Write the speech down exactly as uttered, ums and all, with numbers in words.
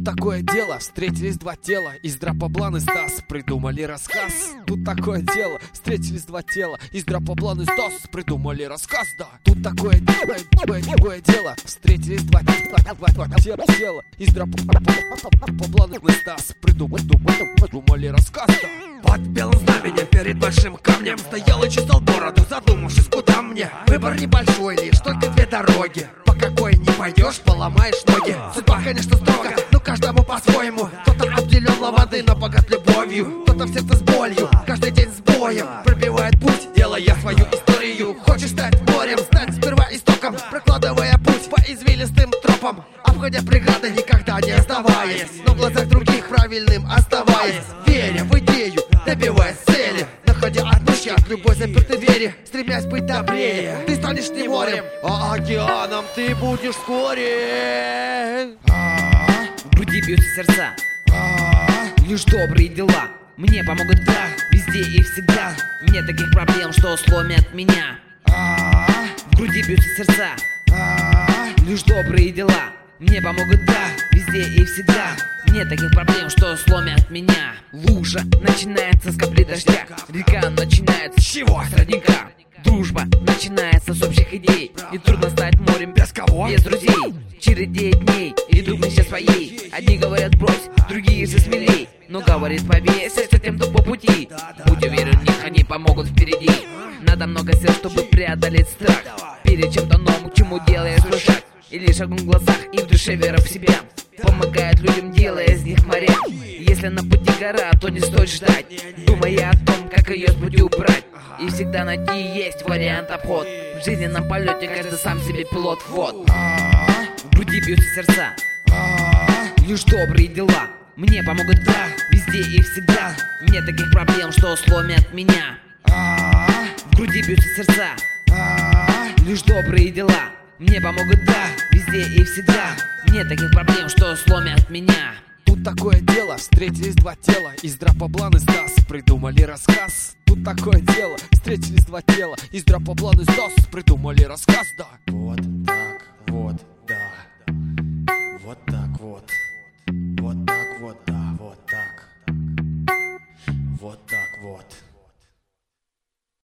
такое дело, встретились два тела, Издра-Поблан и Стас придумали рассказ. Тут такое дело, встретились два тела, Издра-Поблан и Стас придумали рассказ, да. Тут такое дело, такое дело, встретились два тела, Издра-Поблан и Стас придумали рассказ, да. Под белым знаменем перед большим камнем стоял и чесал бороду, задумавшись, куда мне. Выбор небольшой, лишь только две дороги. По какой не пойдешь, поломаешь ноги. Судьба, конечно, строго, но каждому по-своему. Кто-то обделен лавандой, но богат любовью. Кто-то в сердце с болью, каждый день с боем пробивает путь, делая свою историю. Хочешь стать морем, стать сперва истоком, прокладывая путь по извилистым тропам, обходя преграды, никогда не оставаясь, но в глазах других правильным оставаясь, веря в идею, добиваясь цели, находя отмычки от любой запертой двери, стремясь быть добрее. Ты станешь не морем, а океаном ты будешь вскоре. В груди бьются сердца, лишь добрые дела мне помогут, да, везде и всегда. Нет таких проблем, что сломят меня. В груди бьются сердца, лишь добрые дела мне помогут, да, везде и всегда. Нет таких проблем, что сломят меня. Лужа начинается с капли дождя, река начинается с чего? С родника. Дружба начинается с общих идей, и трудно стать морем без кого? Без друзей. Чередей дней, идут вместе своей. Одни говорят брось, другие же смелей. Но говорит повесься тем, кто по пути. Будь уверен в них, они помогут впереди. Надо много сил, чтобы преодолеть страх перед чем-то новым, к чему делаешь свой шаг. И лишь огонь в глазах и в душе вера в себя помогает людям, делая из них моря. Если на пути гора, то не стоит ждать, думая о том, как ее с пути убрать. И всегда найти есть вариант обход. В жизненном полете каждый сам себе пилот. Вот. В груди бьются сердца, лишь добрые дела мне помогут, да, везде и всегда. Нет таких проблем, что сломят меня. В груди бьются сердца, лишь добрые дела мне помогут, да, везде и всегда. Нет таких проблем, что сломят меня. Тут такое дело, встретились два тела, Издра-Поблан и Стас придумали рассказ. Тут такое дело, встретились два тела, Издра-Поблан и Стас придумали рассказ, да. Вот так вот.